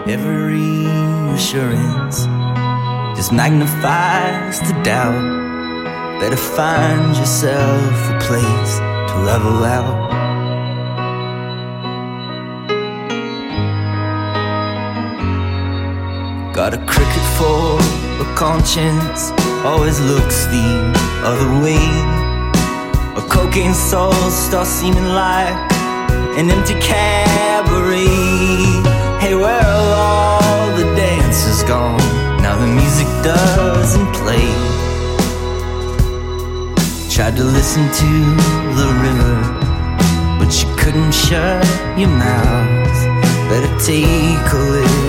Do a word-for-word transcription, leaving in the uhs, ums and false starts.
Every assurance just magnifies the doubt. Better find yourself a place to level out. Got a cricket for a conscience, always looks the other way. A cocaine soul starts seeming like an empty cabaret. Hey, where are all the dancers gone? Now the music doesn't play. Tried to listen to the river, but you couldn't shut your mouth. Better take a little